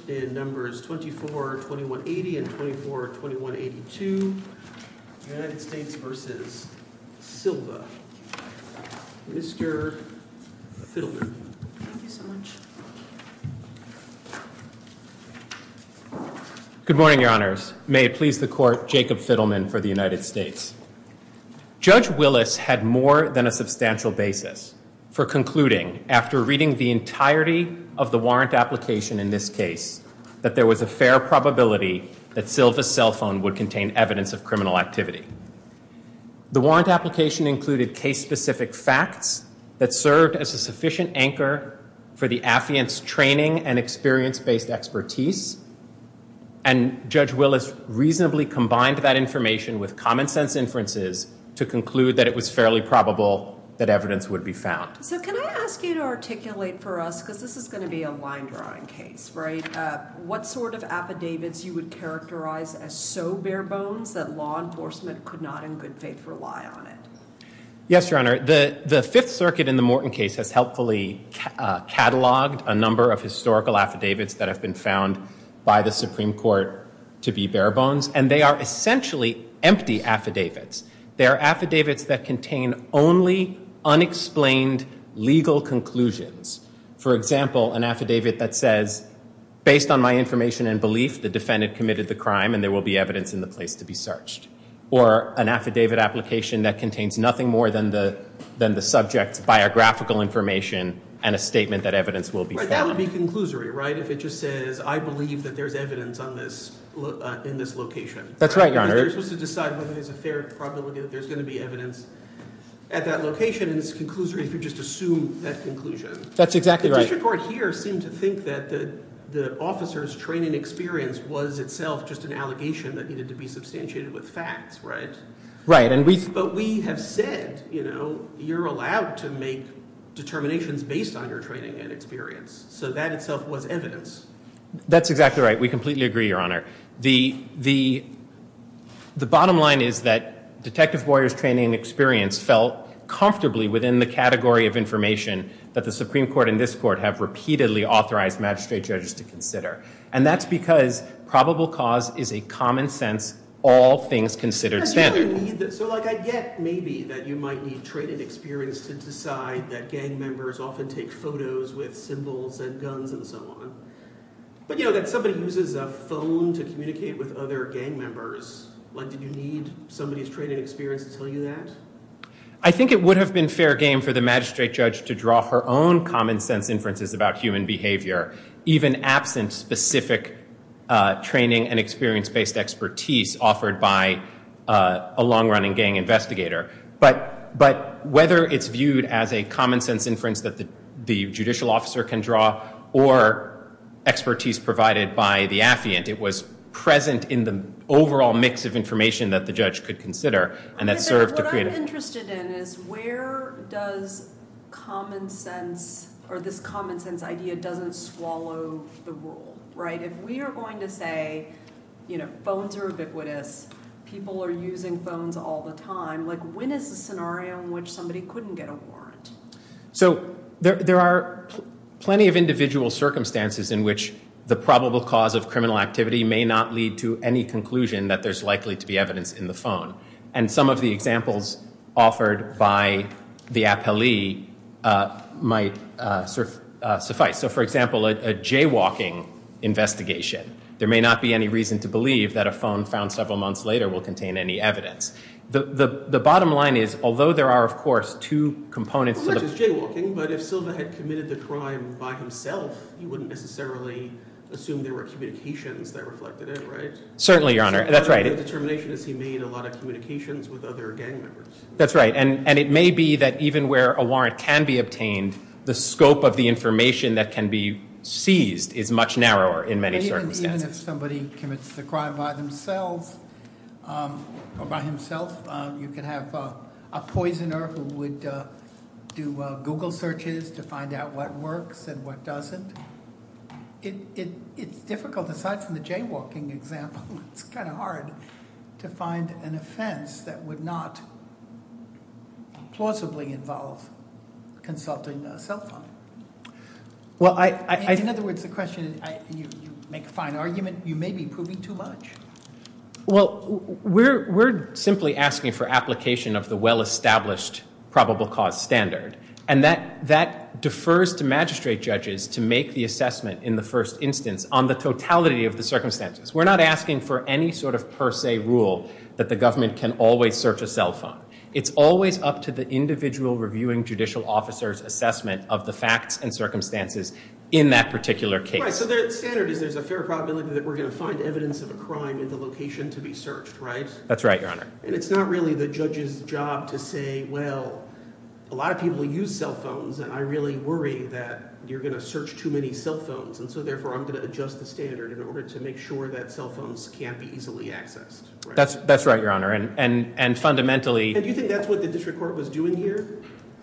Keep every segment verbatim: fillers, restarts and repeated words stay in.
in numbers twenty-four twenty-one eighty and twenty-four twenty-one eighty-two, United States versus Silva. Mister Fiddleman. Thank you so much. Good morning, Your Honors. May it please the Court, Jacob Fiddleman for the United States. Judge Willis had more than a substantial basis for concluding, after reading the entirety of the warrant application in this case, that there was a fair probability that Silva's cell phone would contain evidence of criminal activity. The warrant application included case-specific facts that served as a sufficient anchor for the affiant's training and experience-based expertise, and Judge Willis reasonably combined that information with common-sense inferences to conclude that it was fairly probable that evidence would be found. So can I ask you to articulate for us, because this is going to be a line-drawing case, right, uh, what sort of affidavits you would characterize as so bare bones that law enforcement could not in good faith rely on it? Yes, Your Honor. The, the Fifth Circuit in the Morton case has helpfully ca- uh, cataloged a number of historical affidavits that have been found by the Supreme Court to be bare bones, and they are essentially empty affidavits. They are affidavits that contain only unexplained legal conclusions. For example, an affidavit that says, based on my information and belief, the defendant committed the crime and there will be evidence in the place to be searched. Or an affidavit application that contains nothing more than the, than the subject's biographical information and a statement that evidence will be right, found. That would be conclusory, right? If it just says, I believe that there's evidence on this lo- uh, in this location. That's right, Your Because Honor. they're supposed to decide whether there's a fair probability that there's going to be evidence at that location, and it's conclusory if you just assume that conclusion. That's exactly the right. The district court here seemed to think that the, the officer's training experience was itself just an allegation that needed to be substantiated with facts, right? Right, and we... But we have said, you know, you're allowed to make determinations based on your training and experience. So that itself was evidence. That's exactly right. We completely agree, Your Honor. The, the, the bottom line is that Detective Boyer's training and experience fell comfortably within the category of information that the Supreme Court and this Court have repeatedly authorized magistrate judges to consider. And that's because probable cause is a common sense, all things considered standard. You really need that. So, like, I get maybe that you might need training experience to decide that gang members often take photos with symbols and guns and so on. But, you know, that somebody uses a phone to communicate with other gang members, like, did you need somebody's training experience to tell you that? I think it would have been fair game for the magistrate judge to draw her own common sense inferences about human behavior, even absent specific uh, training and experience-based expertise offered by uh, a long-running gang investigator. But, but whether it's viewed as a common sense inference that the, the judicial officer can draw or expertise provided by the affiant, it was present in the overall mix of information that the judge could consider, and that okay, served to what create I'm a... interested in is where does common sense, or this common sense idea doesn't swallow the rule, right? If we are going to say, you know, phones are ubiquitous, people are using phones all the time, like when is the scenario in which somebody couldn't get a warrant? So there, there are pl- plenty of individual circumstances in which the probable cause of criminal activity may not lead to any conclusion that there's likely to be evidence in the phone. And some of the examples offered by the appellee uh, might uh, surf, uh, suffice. So, for example, a, a jaywalking investigation. There may not be any reason to believe that a phone found several months later will contain any evidence. The, the, the bottom line is, although there are, of course, two components well, to the... Not just jaywalking, but if Silva had committed the crime by himself, you wouldn't necessarily assume there were communications that reflected it, right? Certainly, Your Honor. So That's right. The determination is he made a lot of communications with other gang members. That's right. And, and it may be that even where a warrant can be obtained, the scope of the information that can be seized is much narrower in many even, circumstances. Even if somebody commits the crime by themselves um, or by himself, uh, you could have uh, a poisoner who would uh, do uh, Google searches to find out what works and what doesn't. It, it it's difficult, aside from the jaywalking example, it's kind of hard to find an offense that would not plausibly involve consulting a cell phone. Well, I... I, in, I in other words, the question is, I, you, you make a fine argument, you may be proving too much. Well, we're, we're simply asking for application of the well-established probable cause standard. And that, that defers to magistrate judges to make the assessment in the first instance on the totality of the circumstances. We're not asking for any sort of per se rule that the government can always search a cell phone. It's always up to the individual reviewing judicial officer's assessment of the facts and circumstances in that particular case. Right, so the standard is there's a fair probability that we're going to find evidence of a crime in the location to be searched, right? That's right, Your Honor. And it's not really the judge's job to say, well, a lot of people use cell phones, and I really worry that you're going to search too many cell phones, and so therefore I'm going to adjust the standard in order to make sure that cell phones can't be easily accessed. Right? That's that's right, Your Honor, and and and fundamentally. And do you think that's what the district court was doing here?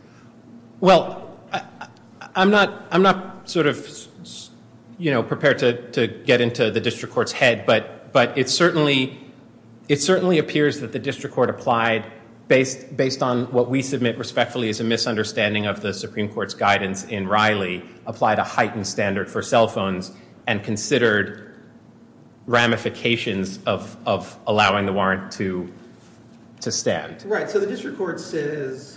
Well, I, I'm not I'm not sort of you know prepared to to get into the district court's head, but but it certainly it certainly appears that the district court applied. Based, based on what we submit respectfully as a misunderstanding of the Supreme Court's guidance in Riley, applied a heightened standard for cell phones and considered ramifications of, of allowing the warrant to, to stand. Right, so the district court says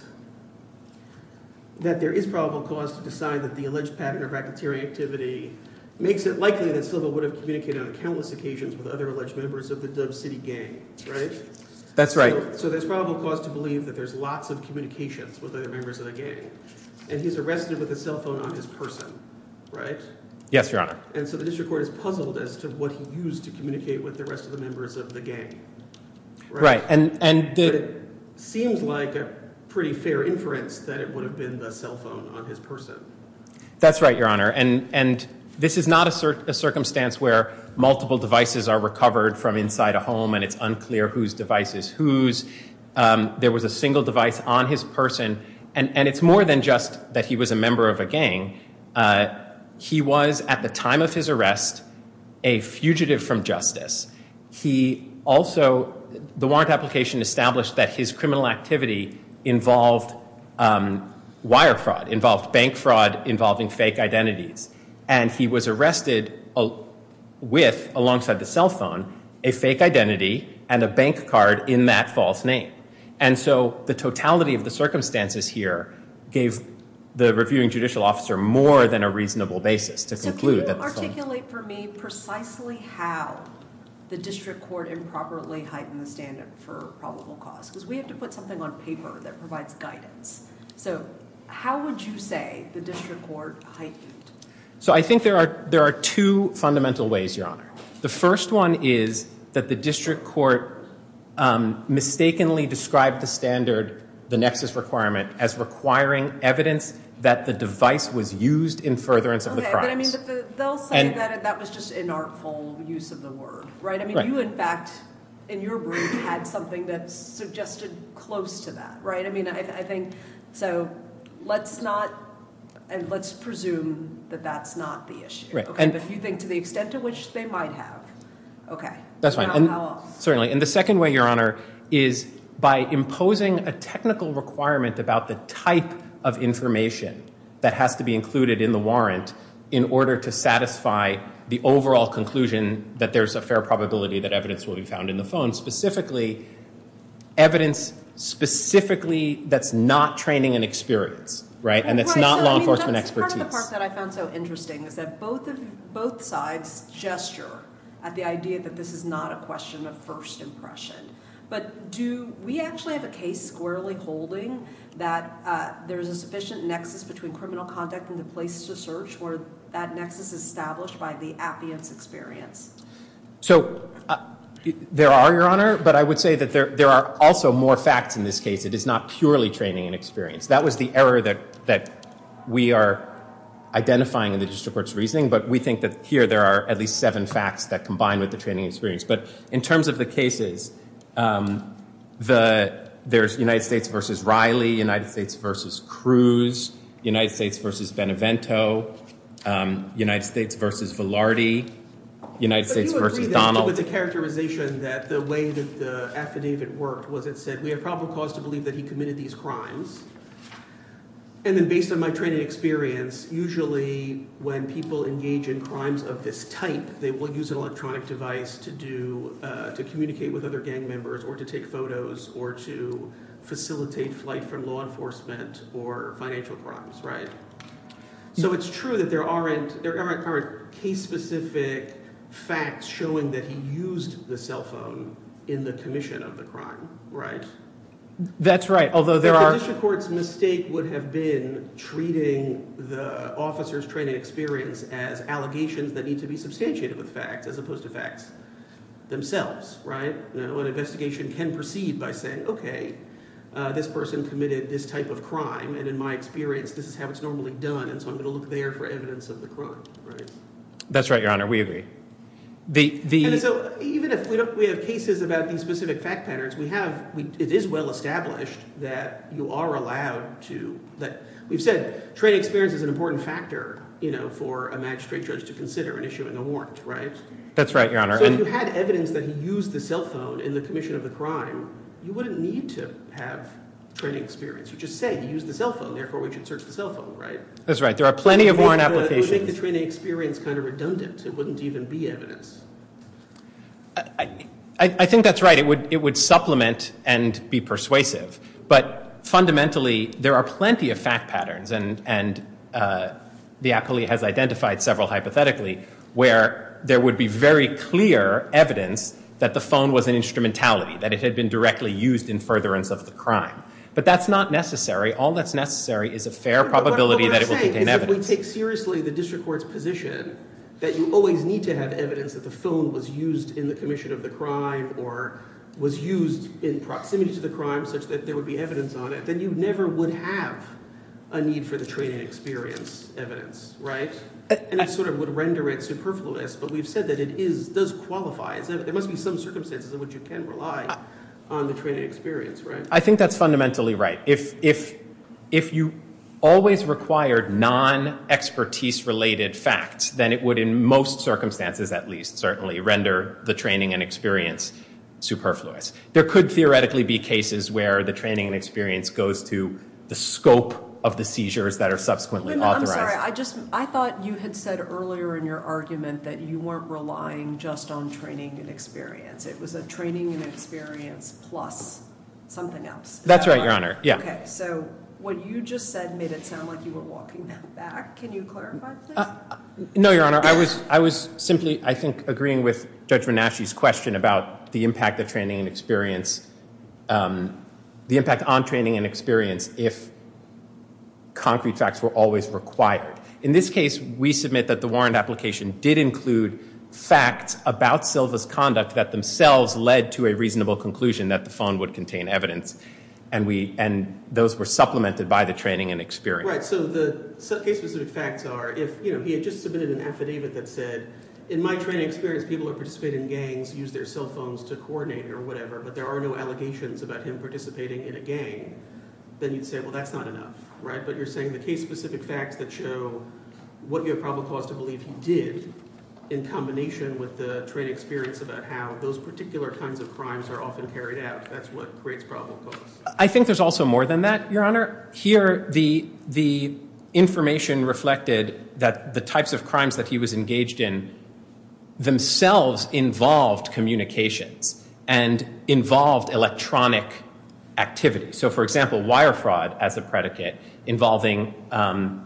that there is probable cause to decide that the alleged pattern of racketeering activity makes it likely that Silva would have communicated on countless occasions with other alleged members of the Dove City gang, right? That's right. So, so there's probable cause to believe that there's lots of communications with other members of the gang. And he's arrested with a cell phone on his person, right? Yes, Your Honor. And so the district court is puzzled as to what he used to communicate with the rest of the members of the gang. Right. Right. And, and the, but it seems like a pretty fair inference that it would have been the cell phone on his person. That's right, Your Honor. And, and this is not a, cir- a circumstance where multiple devices are recovered from inside a home and it's unclear whose device is whose. Um, there was a single device on his person. And, and it's more than just that he was a member of a gang. Uh, he was, at the time of his arrest, a fugitive from justice. He also, the warrant application established that his criminal activity involved um, wire fraud, involved bank fraud involving fake identities. And he was arrested uh, with, alongside the cell phone, a fake identity and a bank card in that false name. And so the totality of the circumstances here gave the reviewing judicial officer more than a reasonable basis to conclude that the phone. So can you articulate for me precisely how the district court improperly heightened the standard for probable cause? Because we have to put something on paper that provides guidance. So how would you say the district court heightened? So I think there are there are two fundamental ways, Your Honor. The first one is that the district court um, mistakenly described the standard, the nexus requirement, as requiring evidence that the device was used in furtherance of okay, the crimes. But I mean, but the, they'll say and, that that was just inartful use of the word, right? I mean, right. you in fact, in your brief, had something that suggested close to that, right? I mean, I, I think so. Let's not. And let's presume that that's not the issue. Right. Okay, And but if you think to the extent to which they might have, okay. That's fine. How, and how else? Certainly. And the second way, Your Honor, is by imposing a technical requirement about the type of information that has to be included in the warrant in order to satisfy the overall conclusion that there's a fair probability that evidence will be found in the phone, specifically evidence specifically that's not training and experience. Right, and it's right. not so, law I mean, enforcement that's expertise. Part of the part that I found so interesting is that both of both sides gesture at the idea that this is not a question of first impression. But do we actually have a case squarely holding that uh, there's a sufficient nexus between criminal conduct and the place to search, where that nexus is established by the affiant's experience? So. Uh, There are, Your Honor, but I would say that there there are also more facts in this case. It is not purely training and experience. That was the error that that we are identifying in the district court's reasoning, but we think that here there are at least seven facts that combine with the training and experience. But in terms of the cases, um, the there's United States versus Riley, United States versus Cruz, United States versus Benevento, um, United States versus Velarde, United but States you versus agree Donald. With the characterization that the way that the affidavit worked was it said, we have probable cause to believe that he committed these crimes. And then based on my training experience, usually when people engage in crimes of this type, they will use an electronic device to do uh, to communicate with other gang members or to take photos or to facilitate flight from law enforcement or financial crimes, right? So it's true that there aren't there aren't, aren't case-specific facts showing that he used the cell phone in the commission of the crime, right? That's right, although there but are... The district court's mistake would have been treating the officer's training experience as allegations that need to be substantiated with facts as opposed to facts themselves, right? You know, an investigation can proceed by saying, okay, uh, this person committed this type of crime, and in my experience, this is how it's normally done, and so I'm going to look there for evidence of the crime, right? That's right, Your Honor, we agree. The, the and so even if we don't, we have cases about these specific fact patterns, we have, we, it is well established that you are allowed to, that we've said training experience is an important factor, you know, for a magistrate judge to consider in issuing a warrant, right? That's right, Your Honor. So and if you had evidence that he used the cell phone in the commission of the crime, you wouldn't need to have training experience. You just say he used the cell phone, therefore we should search the cell phone, right? That's right. There are plenty of warrant the, applications. It would make the training experience kind of redundant. It wouldn't even be evidence. I, I, I think that's right. It would, it would supplement and be persuasive. But fundamentally, there are plenty of fact patterns, and, and uh, the appellee has identified several hypothetically, where there would be very clear evidence that the phone was an instrumentality, that it had been directly used in furtherance of the crime. But that's not necessary. All that's necessary is a fair probability that it will contain evidence. If we take seriously the district court's position that you always need to have evidence that the phone was used in the commission of the crime or was used in proximity to the crime such that there would be evidence on it, then you never would have a need for the training experience evidence, right? And it sort of would render it superfluous, but we've said that it is does qualify. There must be some circumstances in which you can rely on the training experience, right? I think that's fundamentally right. If, if, if you always required non-expertise-related facts, then it would, in most circumstances at least, certainly render the training and experience superfluous. There could theoretically be cases where the training and experience goes to the scope of the seizures that are subsequently Wait, authorized. I'm sorry, I just, I thought you had said earlier in your argument that you weren't relying just on training and experience. It was a training and experience plus something else. Is That's that right, Your Honor, yeah. Okay, so what you just said made it sound like you were walking that back. Can you clarify, please? Uh, no, Your Honor, I was, I was simply, I think, agreeing with Judge Menashe's question about the impact of training and experience, um, the impact on training and experience if concrete facts were always required. In this case, we submit that the warrant application did include facts about Silva's conduct that themselves led to a reasonable conclusion that the phone would contain evidence, and we and those were supplemented by the training and experience. Right, so the case-specific facts are, if you know he had just submitted an affidavit that said, in my training experience, people who participate in gangs use their cell phones to coordinate or whatever, but there are no allegations about him participating in a gang, then you'd say, well, that's not enough, right? But you're saying the case-specific facts that show what you have probable cause to believe he did in combination with the training experience about how those particular kinds of crimes are often carried out, that's what creates probable cause. I think there's also more than that, Your Honor. Here, the, the information reflected that the types of crimes that he was engaged in themselves involved communications and involved electronic activity. So, for example, wire fraud as a predicate involving um,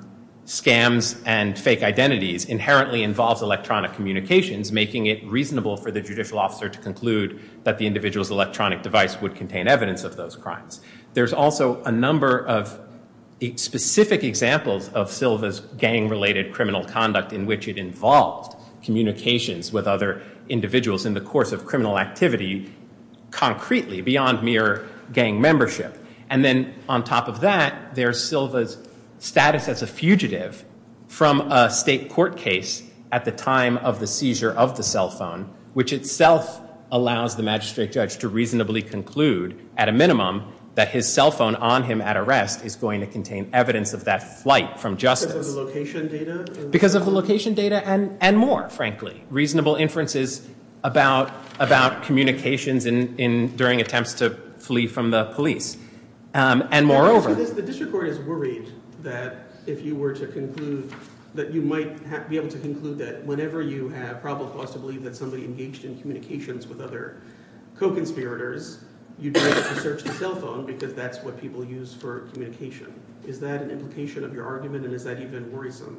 scams and fake identities inherently involves electronic communications, making it reasonable for the judicial officer to conclude that the individual's electronic device would contain evidence of those crimes. There's also a number of specific examples of Silva's gang-related criminal conduct in which it involved communications with other individuals in the course of criminal activity concretely beyond mere gang membership. And then on top of that, there's Silva's status as a fugitive from a state court case at the time of the seizure of the cell phone, which itself allows the magistrate judge to reasonably conclude, at a minimum, that his cell phone on him at arrest is going to contain evidence of that flight from justice. Because of the location data? Because of the location data and, and more, frankly. Reasonable inferences about, about communications in, in, during attempts to flee from the police. Um, and moreover... So this, the district court is worried that if you were to conclude that you might ha- be able to conclude that whenever you have probable cause to believe that somebody engaged in communications with other co-conspirators, you'd be able to search the cell phone because that's what people use for communication. Is that an implication of your argument, and is that even worrisome?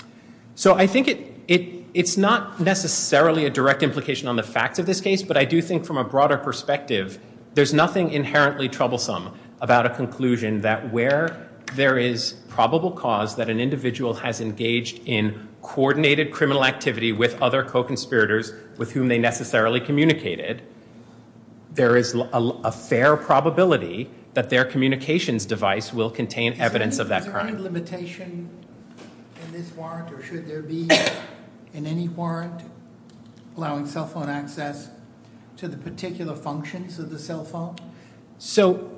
So I think it, it it's not necessarily a direct implication on the facts of this case, but I do think from a broader perspective, there's nothing inherently troublesome about a conclusion that where there is probable cause that an individual has engaged in coordinated criminal activity with other co-conspirators with whom they necessarily communicated, there is a, a fair probability that their communications device will contain Is evidence any, of that is there crime. any limitation in this warrant, or should there be in any warrant allowing cell phone access to the particular functions of the cell phone? So,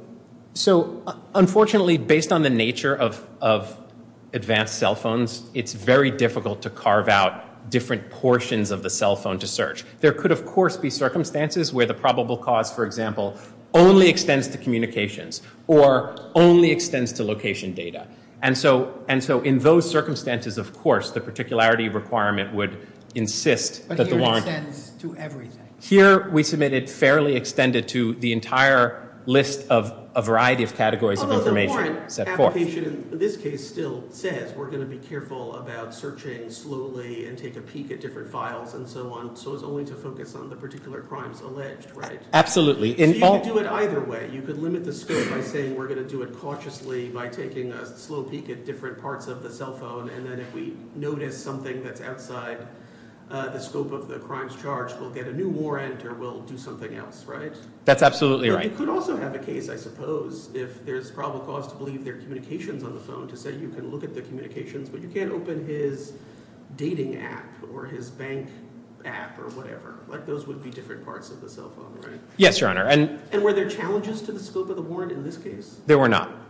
so uh, unfortunately, based on the nature of, of advanced cell phones, it's very difficult to carve out different portions of the cell phone to search. There could, of course, be circumstances where the probable cause, for example, only extends to communications or only extends to location data. And so, and so in those circumstances, of course, the particularity requirement would insist But that here the warrant... it extends to everything. Here, we submitted fairly extended to the entire list of a variety of categories Although of information the warrant set forth. application in this case still says we're going to be careful about searching slowly and take a peek at different files and so on, so as only to focus on the particular crimes alleged, right? Absolutely. So In you all, could do it either way. You could limit the scope by saying we're going to do it cautiously by taking a slow peek at different parts of the cell phone, and then if we notice something that's outside Uh, the scope of the crimes charged, we'll get a new warrant or we'll do something else, right? That's absolutely But right. you could also have a case, I suppose, if there's probable cause to believe there are communications on the phone, to say you can look at the communications, but you can't open his dating app or his bank app or whatever. Like those would be different parts of the cell phone, right? Yes, Your Honor. And And were there challenges to the scope of the warrant in this case? there were not.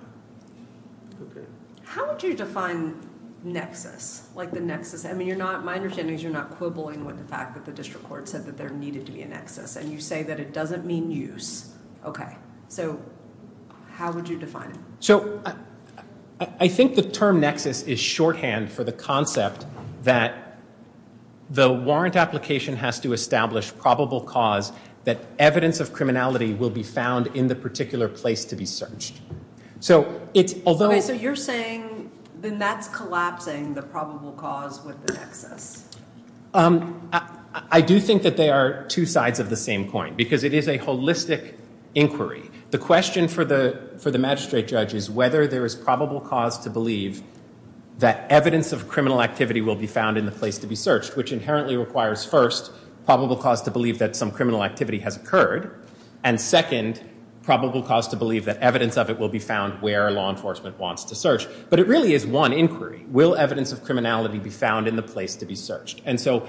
Okay. How would you define nexus? Like the nexus, I mean, you're not, my understanding is you're not quibbling with the fact that the district court said that there needed to be a nexus, and you say that it doesn't mean use. Okay, so how would you define it? So I, I think the term nexus is shorthand for the concept that the warrant application has to establish probable cause that evidence of criminality will be found in the particular place to be searched. So it's, although... Okay, so you're saying then that's collapsing the probable cause with the nexus. Um, I, I do think that they are two sides of the same coin because it is a holistic inquiry. The question for the, for the magistrate judge is whether there is probable cause to believe that evidence of criminal activity will be found in the place to be searched, which inherently requires, first, probable cause to believe that some criminal activity has occurred, and second, probable cause to believe that evidence of it will be found where law enforcement wants to search. But it really is one inquiry. Will evidence of criminality be found in the place to be searched? And so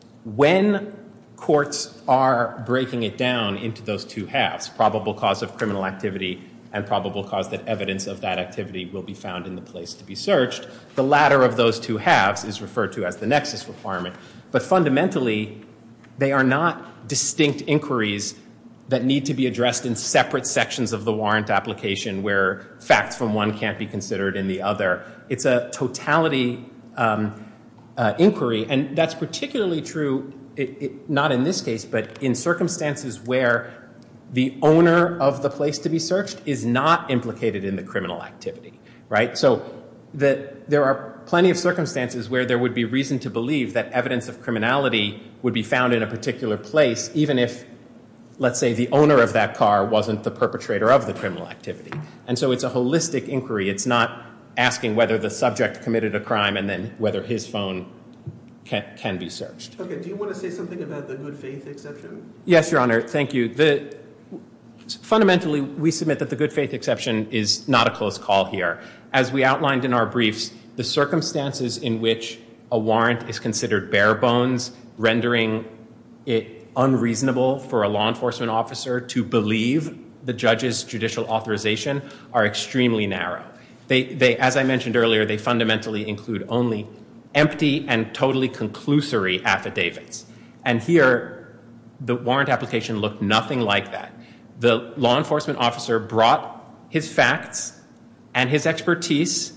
when courts are breaking it down into those two halves, probable cause of criminal activity and probable cause that evidence of that activity will be found in the place to be searched, the latter of those two halves is referred to as the nexus requirement. But fundamentally, they are not distinct inquiries that need to be addressed in separate sections of the warrant application where facts from one can't be considered in the other. It's a totality um, uh, inquiry, and that's particularly true, it, it, not in this case, but in circumstances where the owner of the place to be searched is not implicated in the criminal activity, right? So the, there are plenty of circumstances where there would be reason to believe that evidence of criminality would be found in a particular place, even if, let's say, the owner of that car wasn't the perpetrator of the criminal activity. And so it's a holistic inquiry. It's not asking whether the subject committed a crime and then whether his phone can, can be searched. Okay, do you want to say something about the good faith exception? Yes, Your Honor. Thank you. The, fundamentally, we submit that the good faith exception is not a close call here. As we outlined in our briefs, the circumstances in which a warrant is considered bare bones, rendering it unreasonable for a law enforcement officer to believe the judge's judicial authorization are extremely narrow. They, they, as I mentioned earlier, they fundamentally include only empty and totally conclusory affidavits. And here, the warrant application looked nothing like that. The law enforcement officer brought his facts and his expertise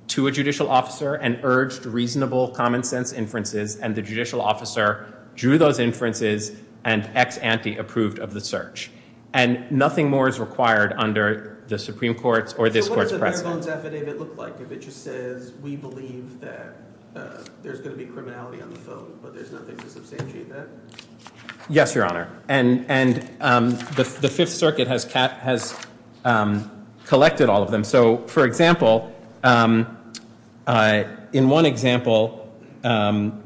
to a judicial officer and urged reasonable common sense inferences, and the judicial officer drew those inferences and ex ante approved of the search. And nothing more is required under the Supreme Court's or this so court's precedent. precedent. So what does a bare bones affidavit look like if it just says, we believe that uh, there's going to be criminality on the phone, but there's nothing to substantiate that? Yes, Your Honor. And and um, the the Fifth Circuit has cat, has um, collected all of them. So, for example, um, uh, in one example, um,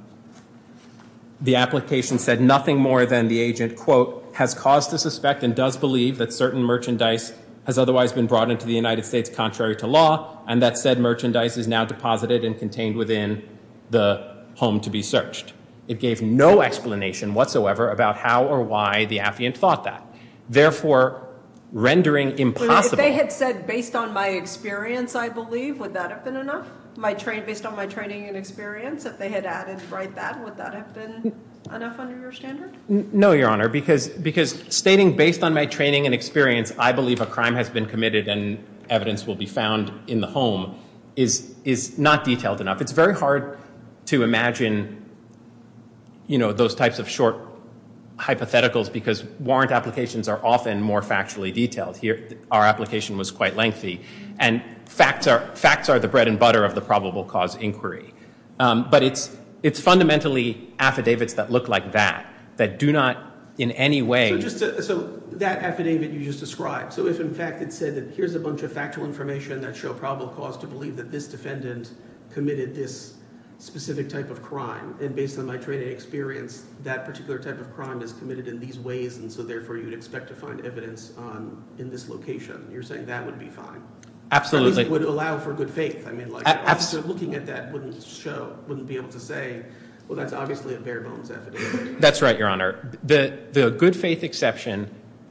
the application said nothing more than the agent, quote, has cause to suspect and does believe that certain merchandise has otherwise been brought into the United States contrary to law, and that said merchandise is now deposited and contained within the home to be searched. It gave no explanation whatsoever about how or why the affiant thought that, therefore rendering impossible. If they had said, based on my experience, I believe, would that have been enough? My train, based on my training and experience, if they had added right that, would that have been enough under your standard? No, Your Honor, because because stating based on my training and experience, I believe a crime has been committed and evidence will be found in the home is is not detailed enough. It's very hard to imagine, you know, those types of short hypotheticals because warrant applications are often more factually detailed. Here, our application was quite lengthy, and facts are facts are the bread and butter of the probable cause inquiry. Um, but it's it's fundamentally affidavits that look like that that do not in any way. So just to, so that affidavit you just described. So if in fact it said that here's a bunch of factual information that show probable cause to believe that this defendant committed this specific type of crime, and based on my training and experience, that particular type of crime is committed in these ways, and so therefore you'd expect to find evidence on in this location. You're saying that would be fine. Absolutely. Or at least would allow for good faith. I mean, like, A- an officer looking at that wouldn't show, wouldn't be able to say, well, that's obviously a bare bones affidavit. That's right, Your Honor. The the good faith exception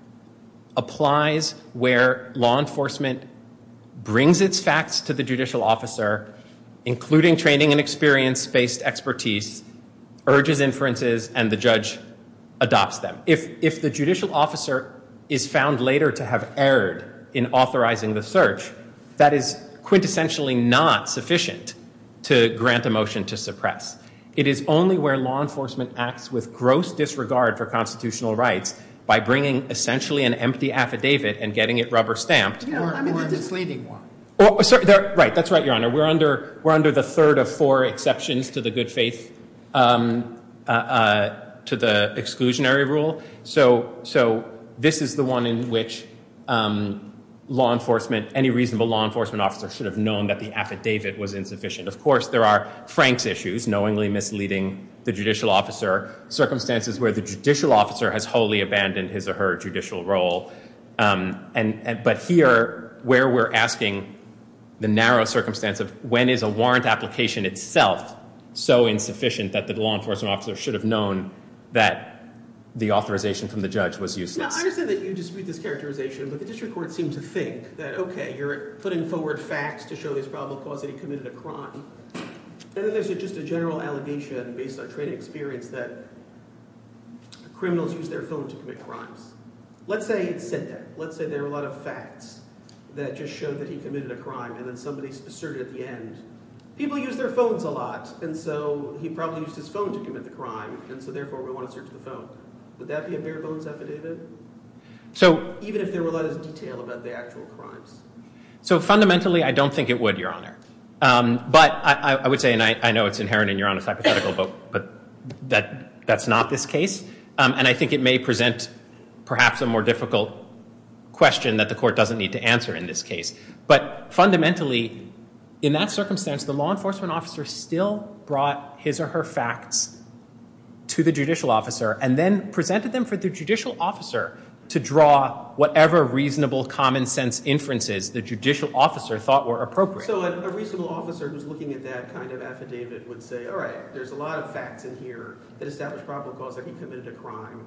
applies where law enforcement brings its facts to the judicial officer, including training and experience-based expertise, urges inferences, and the judge adopts them. If if the judicial officer is found later to have erred in authorizing the search, that is quintessentially not sufficient to grant a motion to suppress. It is only where law enforcement acts with gross disregard for constitutional rights by bringing essentially an empty affidavit and getting it rubber stamped. You know, Or, I mean, or a this- misleading one. Or, sorry, there- right, that's right, Your Honor. We're under we're under the third of four exceptions to the good faith um, uh, uh, to the exclusionary rule. So so this is the one in which um, law enforcement, any reasonable law enforcement officer should have known that the affidavit was insufficient. Of course, there are Frank's issues, knowingly misleading the judicial officer, circumstances where the judicial officer has wholly abandoned his or her judicial role. Um, and, and but here, where we're asking the narrow circumstance of when is a warrant application itself so insufficient that the law enforcement officer should have known that the authorization from the judge was Now, useless. I understand that you dispute this characterization, but the district court seemed to think that, okay, you're putting forward facts to show there's probable cause that he committed a crime. And then there's a, just a general allegation based on training experience that criminals use their phone to commit crimes. Let's say it said that. Let's say there were a lot of facts that just showed that he committed a crime, and then somebody asserted at the end, people use their phones a lot, and so he probably used his phone to commit the crime, and so therefore we want to search the phone. Would that be a bare bones affidavit? So Even if there were a lot of detail about the actual crimes. So fundamentally, I don't think it would, Your Honor. Um, but I, I would say, and I, I know it's inherent in Your Honor's hypothetical, but, but that that's not this case. Um, and I think it may present perhaps a more difficult question that the court doesn't need to answer in this case. But fundamentally, in that circumstance, the law enforcement officer still brought his or her facts to the judicial officer and then presented them for the judicial officer to draw whatever reasonable common sense inferences the judicial officer thought were appropriate. So a, a reasonable officer who's looking at that kind of affidavit would say, all right, there's a lot of facts in here that establish probable cause that he committed a crime.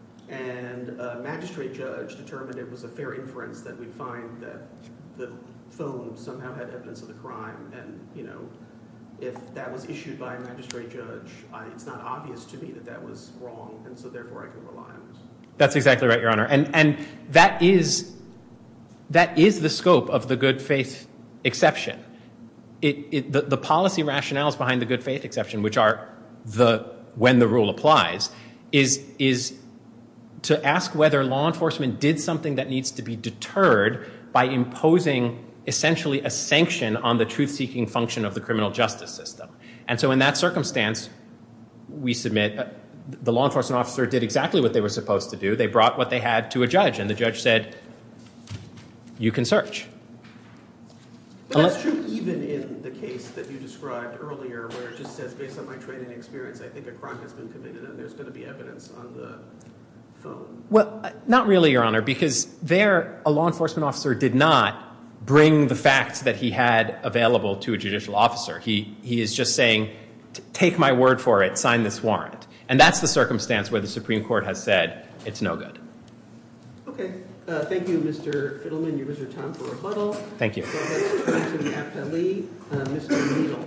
And a magistrate judge determined it was a fair inference that we'd find that the phone somehow had evidence of the crime. And, you know, if that was issued by a magistrate judge, I, it's not obvious to me that that was wrong, and so therefore I can rely on it. That's exactly right, Your Honor. And and that is that is the scope of the good faith exception. it, it, the, the policy rationales behind the good faith exception, which are the when the rule applies, is is to ask whether law enforcement did something that needs to be deterred by imposing essentially a sanction on the truth-seeking function of the criminal justice system. And so in that circumstance, we submit uh, the law enforcement officer did exactly what they were supposed to do. They brought what they had to a judge, and the judge said, you can search. But that's true even in the case that you described earlier, where it just says, based on my training experience, I think a crime has been committed, and there's going to be evidence on the phone. Well, uh, not really, Your Honor, because there a law enforcement officer did not bring the facts that he had available to a judicial officer. He he is just saying, take my word for it, sign this warrant. And that's the circumstance where the Supreme Court has said it's no good. Okay. Uh, thank you, Mister Fiddleman. You reserve time for rebuttal. Thank you. So let's turn to the appellee, uh, Mister Needle.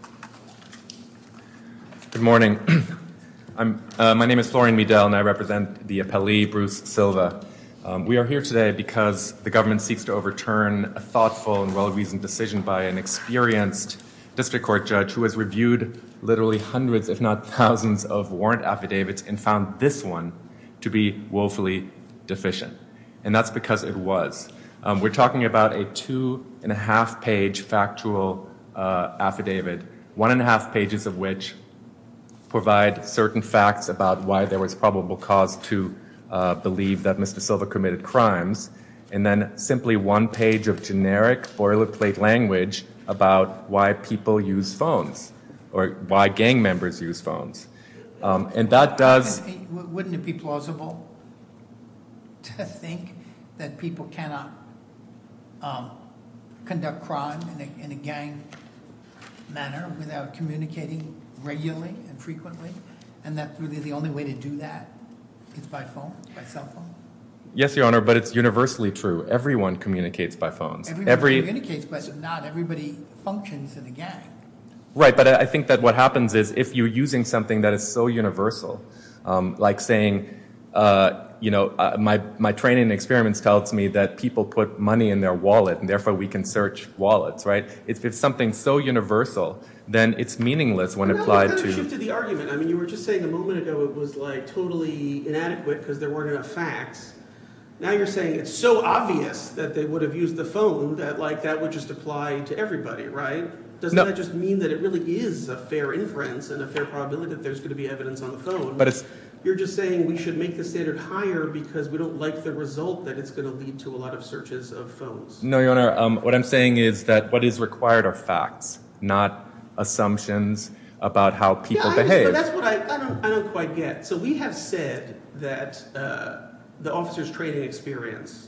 Good morning. I'm, uh, my name is Florian Miedel, and I represent the appellee, Bruce Silva. Um, we are here today because the government seeks to overturn a thoughtful and well-reasoned decision by an experienced district court judge who has reviewed literally hundreds, if not thousands, of warrant affidavits and found this one to be woefully deficient. And that's because it was. Um, we're talking about a two and a half page factual uh, affidavit, one and a half pages of which provide certain facts about why there was probable cause to uh, believe that Mister Silva committed crimes, and then simply one page of generic boilerplate language about why people use phones or why gang members use phones. Um, and that does... Wouldn't it be plausible to think that people cannot um, conduct crime in a, in a gang manner without communicating regularly and frequently, and that really the only way to do that is by phone, by cell phone? Yes, Your Honor, but it's universally true. Everyone communicates by phones. Everyone Every... communicates, but not everybody functions in a gang. Right, but I think that what happens is if you're using something that is so universal, um, like saying, uh, you know, uh, my, my training and experiments tells me that people put money in their wallet, and therefore we can search wallets, right? If it's something so universal, then it's meaningless when well, applied kind to... of shifted the argument. I mean, you were just saying a moment ago it was like totally inadequate because there weren't enough facts. Now you're saying it's so obvious that they would have used the phone that like that would just apply to everybody, right? Doesn't No. that just mean that it really is a fair inference and a fair probability that there's going to be evidence on the phone? But it's... You're just saying we should make the standard higher because we don't like the result that it's going to lead to a lot of searches of phones. No, Your Honor. Um, what I'm saying is that what is required are facts, not assumptions about how people yeah, I behave. But that's what I, I don't I don't quite get. So we have said that uh, the officer's training experience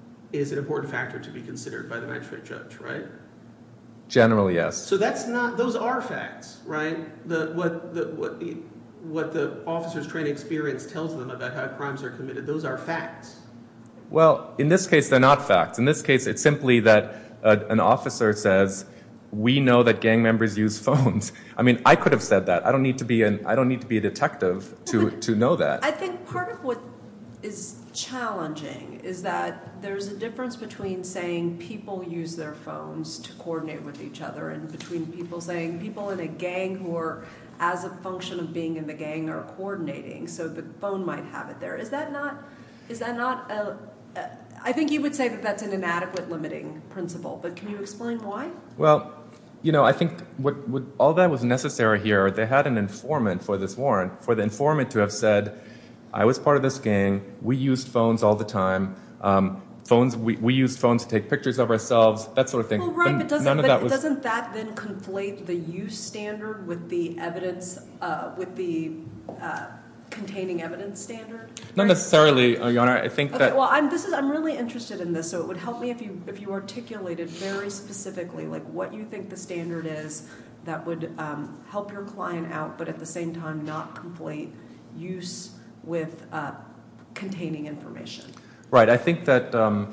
is an important factor to be considered by the magistrate judge, right? Generally, yes. So that's not; those are facts, right? The what the what the, what the officer's training experience tells them about how crimes are committed; those are facts. Well, in this case, they're not facts. In this case, it's simply that uh, an officer says, "We know that gang members use phones." I mean, I could have said that. I don't need to be an I don't need to be a detective to to know that. I think part of what is challenging is that there's a difference between saying people use their phones to coordinate with each other and between people saying people in a gang who are, as a function of being in the gang, are coordinating, so the phone might have it there. Is that not, is that not a, a I think you would say that that's an inadequate limiting principle, but can you explain why? Well, you know, I think what, what all that was necessary here, they had an informant for this warrant, for the informant to have said, I was part of this gang, we used phones all the time, um, phones, we, we used phones to take pictures of ourselves, that sort of thing. Well, right, but, doesn't, none of but that was... doesn't that then conflate the use standard with the evidence, uh, with the uh, containing evidence standard? Not right? necessarily, uh, Your Honor, I think Okay, that... well, I'm, this is, I'm really interested in this, so it would help me if you, if you articulated very specifically, like, what you think the standard is that would um, help your client out, but at the same time not conflate use with uh, containing information. Right. I think that um,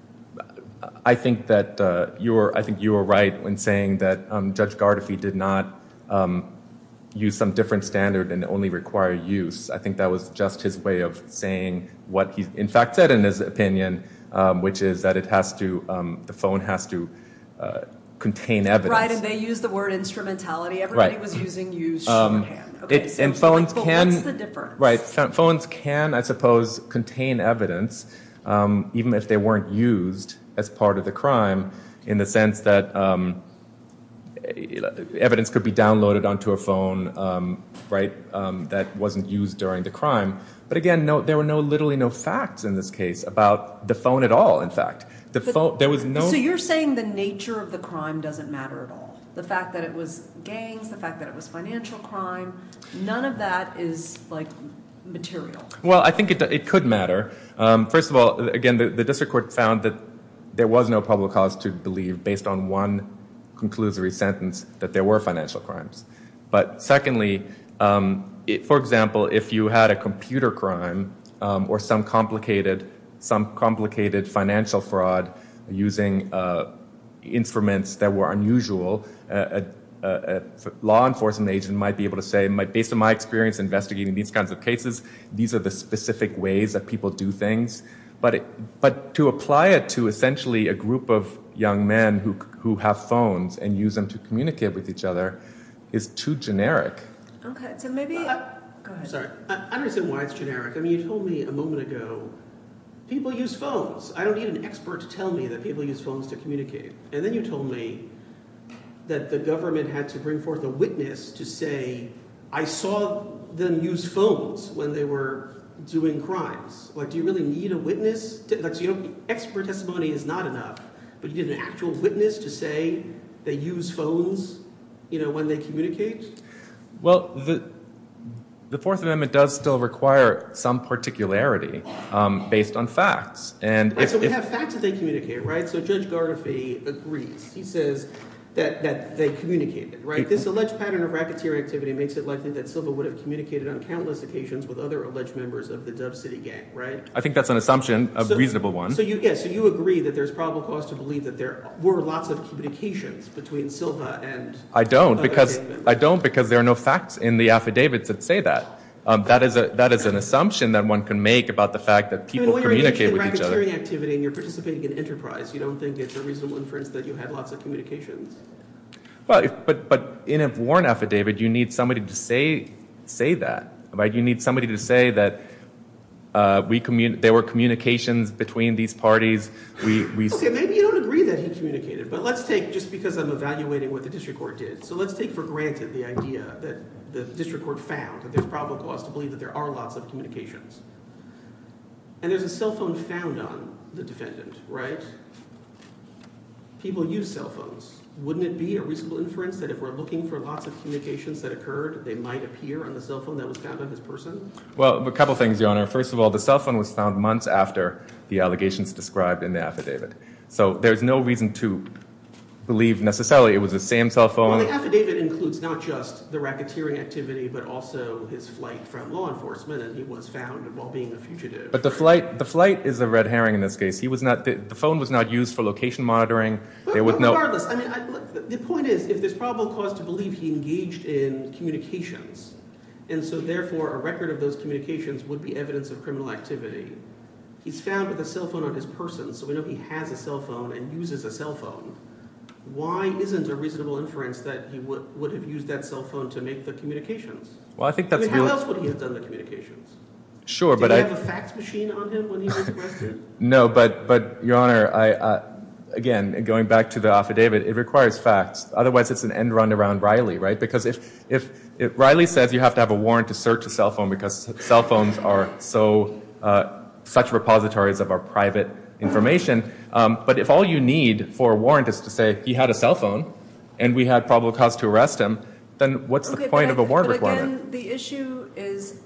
I think that uh, you were I think you were right when saying that um, Judge Gardefee did not um, use some different standard and only require use. I think that was just his way of saying what he in fact said in his opinion, um, which is that it has to um, the phone has to uh, contain evidence. Right, and they use the word instrumentality. Everybody Right. was using use Um, shorthand. Okay, it- so and phones like, but can, what's the difference? right? ph- Phones can, I suppose, contain evidence, um, even if they weren't used as part of the crime, in the sense that um, evidence could be downloaded onto a phone, um, right, um, that wasn't used during the crime. But again, no, there were no, literally no facts in this case about the phone at all. In fact, the But- phone, there was no. So you're saying the nature of the crime doesn't matter at all? The fact that it was gangs, the fact that it was financial crime, none of that is like material. Well, I think it, it could matter. Um, first of all, again, the, the district court found that there was no probable cause to believe, based on one conclusory sentence, that there were financial crimes. But secondly, um, it, for example, if you had a computer crime um, or some complicated, some complicated financial fraud using uh, instruments that were unusual, uh, a, a, a law enforcement agent might be able to say, my, based on my experience investigating these kinds of cases, these are the specific ways that people do things. But it, but to apply it to essentially a group of young men who who have phones and use them to communicate with each other is too generic. Okay, so maybe... Uh, go ahead. Sorry, I, I don't understand why it's generic. I mean, you told me a moment ago, people use phones. I don't need an expert to tell me that people use phones to communicate. And then you told me that the government had to bring forth a witness to say, I saw them use phones when they were doing crimes. Like, do you really need a witness? To, like, so you know, expert testimony is not enough, but you need an actual witness to say they use phones, you know, when they communicate? Well, the the Fourth Amendment does still require some particularity um, based on facts. And Right, if, so we if, have facts that they communicate, right? So Judge Gardefee agrees. He says that, that they communicated, right? This alleged pattern of racketeering activity makes it likely that Silva would have communicated on countless occasions with other alleged members of the Dove City gang, right? I think that's an assumption, a So- reasonable one. So you, yeah, so you agree that there's probable cause to believe that there were lots of communications between Silva and I don't other because gang members. I don't because there are no facts in the affidavits that say that. Um, that is a that is an assumption that one can make about the fact that I mean, people when you're engaged communicate in with each other. racketeering activity and you're participating in enterprise, you don't think it's a reasonable inference that you had lots of communications? Well, if, but but in a warrant affidavit, you need somebody to say say that, right? You need somebody to say that uh, we commun- there were communications between these parties. We we Okay, maybe you don't agree that he communicated, but let's take, just because I'm evaluating what the district court did, so let's take for granted the idea that the district court found that there's probable cause to believe that there are lots of communications. And there's a cell phone found on the defendant, right? People use cell phones. Wouldn't it be a reasonable inference that if we're looking for lots of communications that occurred, they might appear on the cell phone that was found on his person? Well, a couple things, Your Honor. First of all, the cell phone was found months after the allegations described in the affidavit. So there's no reason to believe necessarily it was the same cell Well, phone. the affidavit includes not just the racketeering activity, but also his flight from law enforcement, and he was found while being a fugitive. But the flight, the flight is a red herring in this case. He was not. The, the phone was not used for location monitoring. But, There was but no. regardless, I mean, I, look, the point is, if there's probable cause to believe he engaged in communications, and so therefore a record of those communications would be evidence of criminal activity, he's found with a cell phone on his person, so we know he has a cell phone and uses a cell phone. Why isn't a reasonable inference that he would, would have used that cell phone to make the communications? Well, I think I that's mean, how really else would he have done the communications? sure, Did but he I have a fax machine on him when he was arrested? no, but but Your Honor, I. Uh, Again, going back to the affidavit, it requires facts. Otherwise, it's an end run around Riley, right? Because if, if, if Riley says you have to have a warrant to search a cell phone because cell phones are so uh, such repositories of our private information, um, but if all you need for a warrant is to say he had a cell phone and we had probable cause to arrest him, then what's Okay, the point but of a I- warrant but requirement? Again, the issue is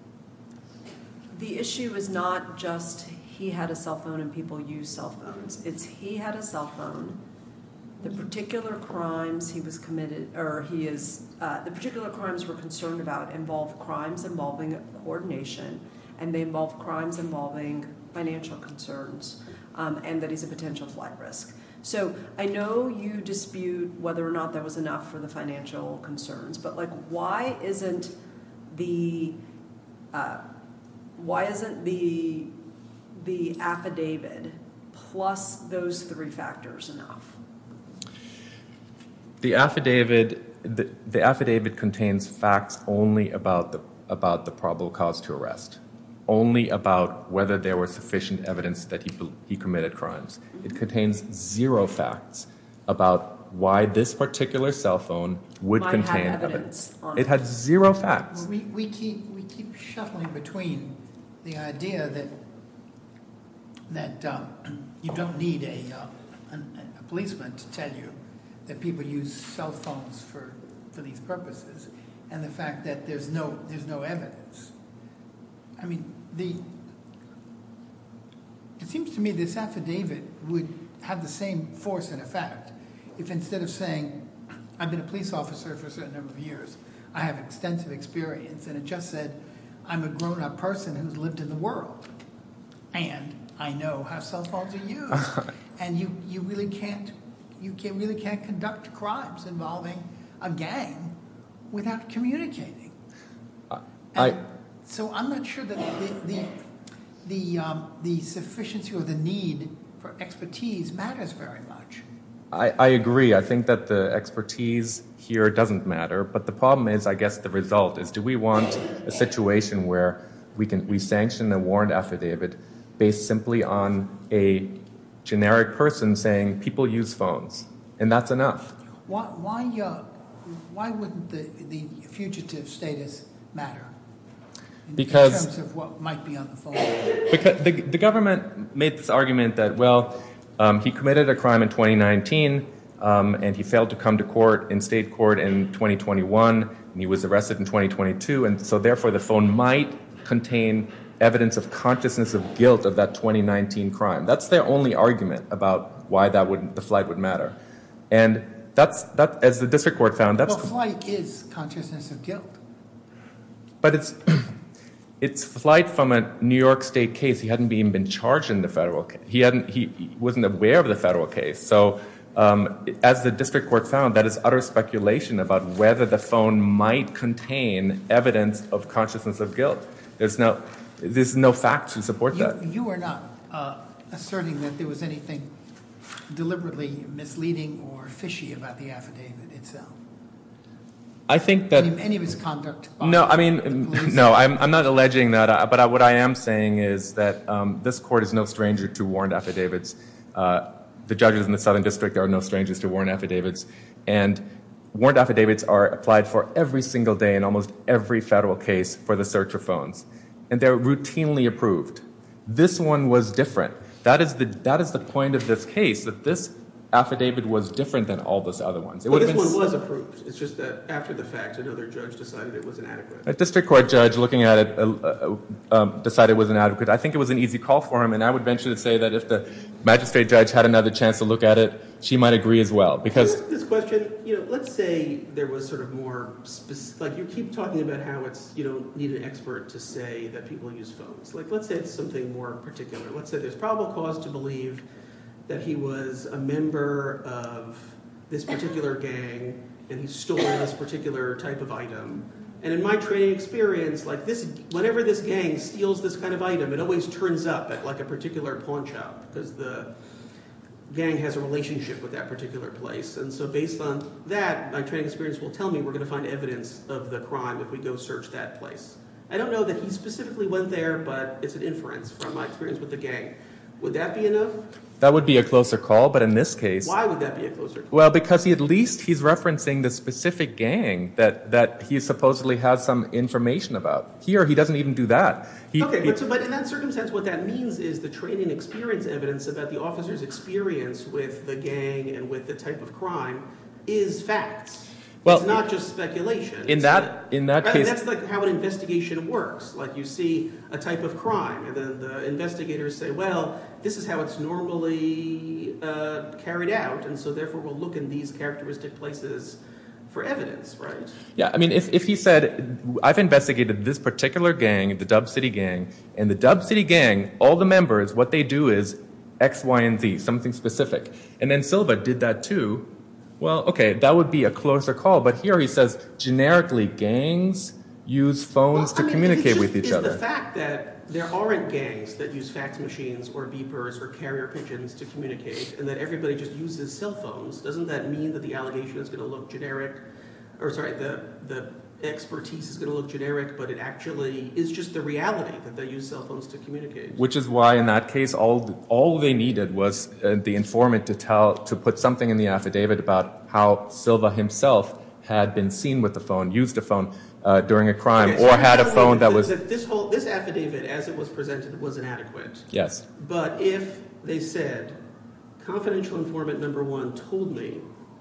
the issue is not just he had a cell phone and people use cell phones. It's he had a cell phone. The particular crimes he was committed, or he is, uh, the particular crimes we're concerned about involve crimes involving coordination, and they involve crimes involving financial concerns, um, and that he's a potential flight risk. So I know you dispute whether or not there was enough for the financial concerns, but like, why isn't the uh, why isn't the the affidavit plus those three factors enough? The affidavit, the, the affidavit contains facts only about the about the probable cause to arrest, only about whether there was sufficient evidence that he he committed crimes. It contains zero facts about why this particular cell phone would Might contain have evidence on It it. had zero facts. Well, we, we keep we keep shuffling between the idea that that um, you don't need a, uh, an, a policeman to tell you that people use cell phones for, for these purposes, and the fact that there's no there's no evidence. I mean, the it seems to me this affidavit would have the same force and effect if instead of saying, I've been a police officer for a certain number of years, I have extensive experience, and it just said, I'm a grown-up person who's lived in the world, and I know how cell phones are used. And you, you really can't you can really can't conduct crimes involving a gang without communicating. I, And so I'm not sure that the the the, um, the sufficiency or the need for expertise matters very much. I, I agree. I think that the expertise here doesn't matter, but the problem is, I guess, the result is: do we want a situation where we can we sanction a warrant affidavit based simply on a generic person saying people use phones, and that's enough? Why why uh, why wouldn't the the fugitive status matter? In, Because- in terms of what might be on the phone. Because the, the government made this argument that, well, um, he committed a crime in twenty nineteen, um, and he failed to come to court in state court in twenty twenty-one, and he was arrested in twenty twenty-two, and so therefore the phone might contain evidence of consciousness of guilt of that twenty nineteen crime. That's their only argument about why that would the flight would matter, and that's that. As the district court found, that's Well, flight is consciousness of guilt. but it's. It's flight from a New York State case. He hadn't even been charged in the federal case. He hadn't. He, he wasn't aware of the federal case. So, um, as the district court found, that is utter speculation about whether the phone might contain evidence of consciousness of guilt. There's no. There's no facts to support You, that. you are not uh, asserting that there was anything deliberately misleading or fishy about the affidavit itself. I think that. Any, any of his conduct. by No, I the mean, police? no, I'm, I'm not alleging that, uh, but I, what I am saying is that um, this court is no stranger to warrant affidavits. Uh, the judges in the Southern District are no strangers to warrant affidavits, and warrant affidavits are applied for every single day in almost every federal case for the search of phones, and they're routinely approved. This one was different. That is the that is the point of this case, that this affidavit was different than all those other ones. It Well, would this have been one was approved. It's just that after the fact, another judge decided it was inadequate. A district court judge looking at it uh, uh, um, decided it was inadequate. I think it was an easy call for him, and I would venture to say that if the magistrate judge had another chance to look at it, she might agree as well. Because This question, you know, let's say there was sort of more specific, like you keep talking about how it's, you don't need an expert to say that people use phones. Like, let's say it's something more particular. Let's say there's probable cause to believe that he was a member of this particular gang and he stole this particular type of item. And in my training experience, like this, whenever this gang steals this kind of item, it always turns up at like a particular pawn shop because the gang has a relationship with that particular place. And so based on that, my training experience will tell me we're going to find evidence of the crime if we go search that place. I don't know that he specifically went there, but it's an inference from my experience with the gang. Would that be enough? that would be a closer call, but in this case... Why would that be a closer call? Well, because he at least he's referencing the specific gang that, that he supposedly has some information about. Here, he doesn't even do that. He, okay, he, but, so, but in that circumstance, what that means is the training experience evidence about the officer's experience with the gang and with the type of crime is facts. Well, it's not just speculation. In It's that, a, in that right, case... That's like how an investigation works. Like you see a type of crime, and then the investigators say, well, this is how it's normally uh, carried out, and so therefore we'll look in these characteristic places for evidence, right? Yeah, I mean, if, if he said, I've investigated this particular gang, the Dub City gang, and the Dub City gang, all the members, what they do is X, Y, and Z, something specific. And then Silva did that too. Well, okay, that would be a closer call. But here he says, generically, gangs use phones well, to I mean, communicate just, with each is other. The fact that there aren't gangs that use fax machines or beepers or carrier pigeons to communicate, and that everybody just uses cell phones, doesn't that mean that the allegation is going to look generic? Or sorry, the, the expertise is going to look generic, but it actually is just the reality that they use cell phones to communicate. Which is why, in that case, all all they needed was uh, the informant to tell to put something in the affidavit about how Silva himself had been seen with the phone, used a phone uh, during a crime, Okay, so or had a you're telling phone me that that was. that this whole this affidavit, as it was presented, was inadequate. Yes. But if they said, confidential informant number one told me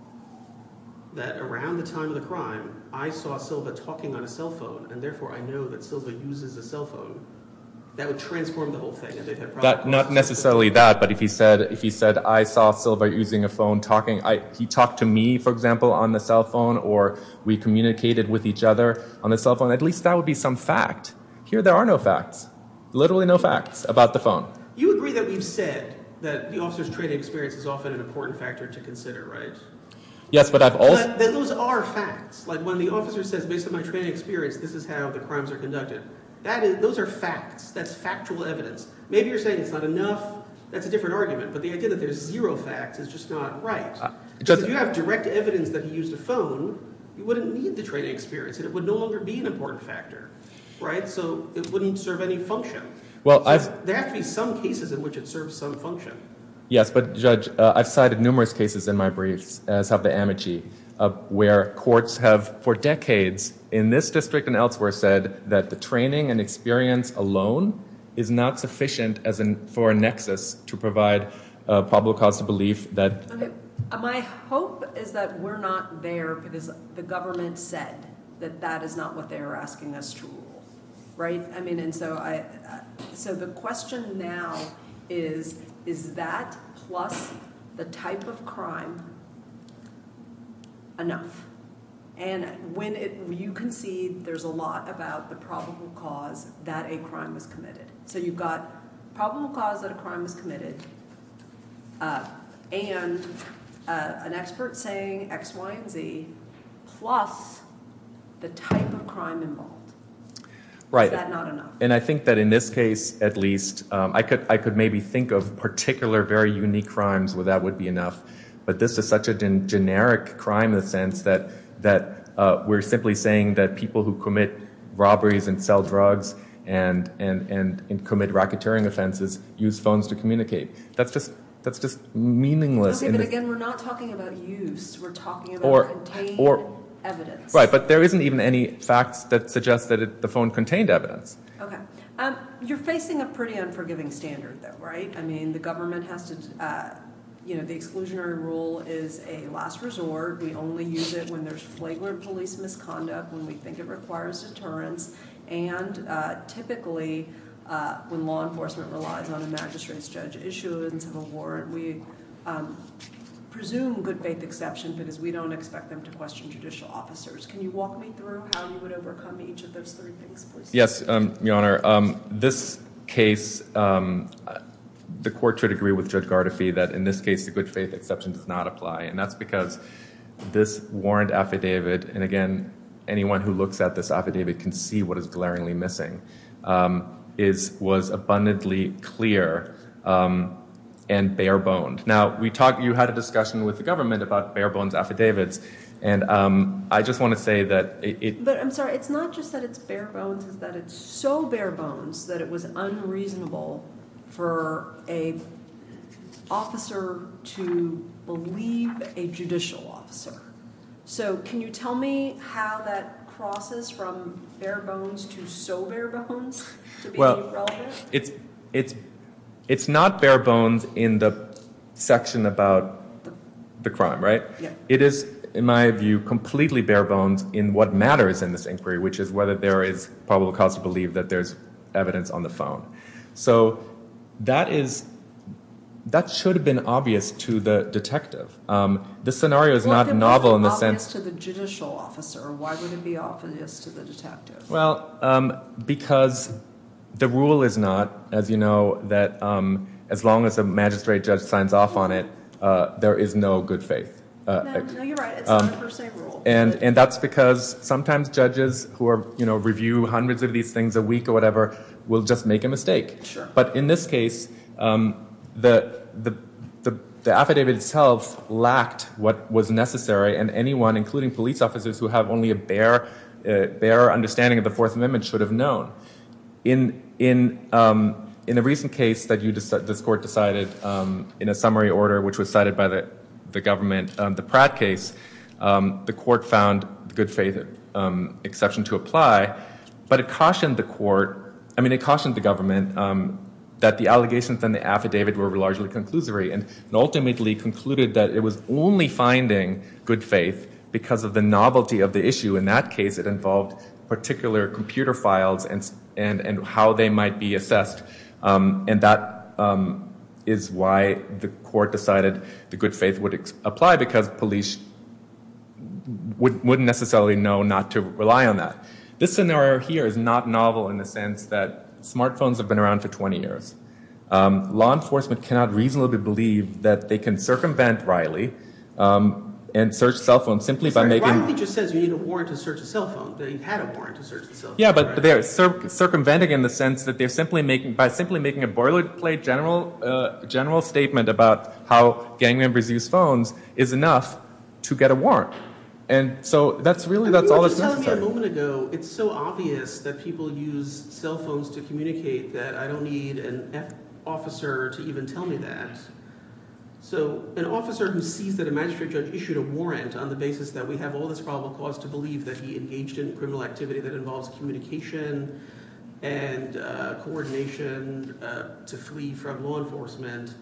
that around the time of the crime, I saw Silva talking on a cell phone, and therefore I know that Silva uses a cell phone, that would transform the whole thing, and they'd have That probably not necessarily that, but if he said if he said I saw Silva using a phone, talking, I, he talked to me, for example, on the cell phone, or we communicated with each other on the cell phone, at least that would be some fact. Here, there are no facts, literally no facts about the phone. You agree that we've said that the officer's training experience is often an important factor to consider, right? Yes, but I've also. But those are facts. Like when the officer says, based on my training experience, this is how the crimes are conducted. That is, those are facts. That's factual evidence. Maybe you're saying it's not enough. That's a different argument. But the idea that there's zero facts is just not right. Uh, because just, if you have direct evidence that he used a phone, you wouldn't need the training experience, and it would no longer be an important factor, right? So it wouldn't serve any function. well, So I've. there have to be some cases in which it serves some function. Yes, but Judge, uh, I've cited numerous cases in my briefs, as have the Amici, uh, where courts have, for decades, in this district and elsewhere, said that the training and experience alone is not sufficient as an, for a nexus to provide uh, probable cause to believe that. Okay. My hope is that we're not there because the government said that that is not what they are asking us to rule, right? I mean, and so I, uh, so the question now is, is that plus the type of crime enough? And when it, you concede there's a lot about the probable cause that a crime was committed. So you've got probable cause that a crime was committed, uh, and uh, an expert saying X, Y, and Z, plus the type of crime involved. Right. Is that not enough? And I think that in this case, at least, um, I could I could maybe think of particular very unique crimes where that would be enough. But this is such a gen- generic crime in the sense that that uh, we're simply saying that people who commit robberies and sell drugs and and, and and commit racketeering offenses use phones to communicate. That's just that's just meaningless. Okay, in but the, again, we're not talking about use. We're talking about Or- contained or- evidence. right, but there isn't even any facts that suggest that it, the phone contained evidence. Okay. Um, you're facing a pretty unforgiving standard, though, right? I mean, the government has to, uh, you know, the exclusionary rule is a last resort. We only use it when there's flagrant police misconduct, when we think it requires deterrence, and uh, typically uh, when law enforcement relies on a magistrate's judge issuance of a warrant, we um, presume good faith exception because we don't expect them to question judicial officers. Can you walk me through how you would overcome each of those three things, please? Yes, um, Your Honor. Um, this case, um, the court should agree with Judge Gardefee that in this case the good faith exception does not apply, and that's because this warrant affidavit, and again, anyone who looks at this affidavit can see what is glaringly missing, um, is was abundantly clear um, and bare-boned. Now, we talked. You had a discussion with the government about bare-bones affidavits, and um, I just want to say that it, it. But I'm sorry, it's not just that it's bare bones; it's that it's so bare bones that it was unreasonable for a officer to believe a judicial officer. So, can you tell me how that crosses from bare bones to so bare bones to be Well, relevant? It's it's. It's not bare bones in the section about the crime, right? Yeah. It is, in my view, completely bare bones in what matters in this inquiry, which is whether there is probable cause to believe that there's evidence on the phone. So that is that should have been obvious to the detective. Um, this scenario is well, not if it novel in the wasn't sense. obvious to the judicial officer, why would it be obvious to the detective? Well, um, because the rule is not, as you know, that um, as long as a magistrate judge signs off on it, uh, there is no good faith. Uh, No, no, you're right. It's um, not a per se rule. And But- and that's because sometimes judges who are you know review hundreds of these things a week or whatever will just make a mistake. Sure. But in this case, um, the, the, the, the affidavit itself lacked what was necessary, and anyone, including police officers who have only a bare, uh, bare understanding of the Fourth Amendment, should have known. In, in, um, in a recent case that you deci- this court decided um, in a summary order, which was cited by the, the government, um, the Pratt case, um, the court found the good faith um, exception to apply, but it cautioned the court, I mean, it cautioned the government um, that the allegations in the affidavit were largely conclusory, and, and ultimately concluded that it was only finding good faith because of the novelty of the issue. In that case, it involved particular computer files and and, and how they might be assessed. Um, and that um, is why the court decided the good faith would ex- apply, because police would, wouldn't necessarily know not to rely on that. This scenario here is not novel in the sense that smartphones have been around for twenty years. Um, law enforcement cannot reasonably believe that they can circumvent Riley um, and search cell phones simply Sorry, by making... Riley just says you need a warrant to search a cell phone. They had a warrant to search the cell phone. Yeah, but right? they're cir- circumventing in the sense that they're simply making, by simply making a boilerplate general, uh, general statement about how gang members use phones is enough to get a warrant. And so that's really, that's all that's necessary. You were just telling me a moment ago, it's so obvious that people use cell phones to communicate that I don't need an F officer to even tell me that. So an officer who sees that a magistrate judge issued a warrant on the basis that we have all this probable cause to believe that he engaged in criminal activity that involves communication and uh, coordination uh, to flee from law enforcement,